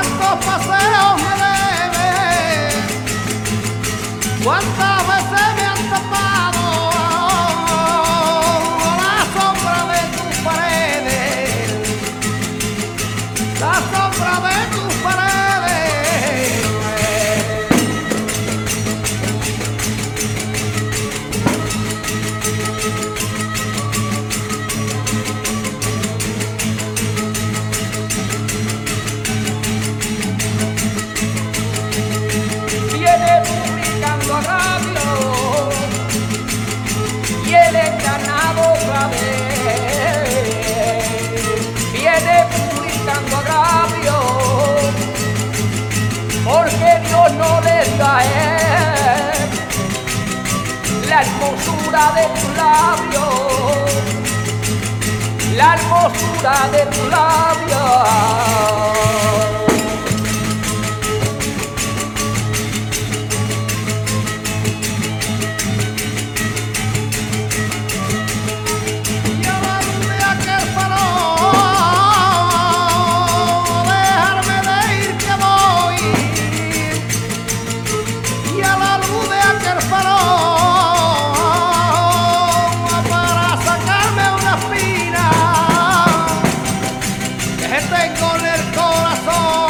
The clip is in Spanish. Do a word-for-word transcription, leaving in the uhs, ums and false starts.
cuántos paseos me debes, cuántas veces me han tapado la sombra de tus paredes, la sombra de tus paredes. Y el encarnado otra vez viene publicando agravios, porque Dios no le dio a él la hermosura de tus labios, la hermosura de tus labios. Tengo en el corazón.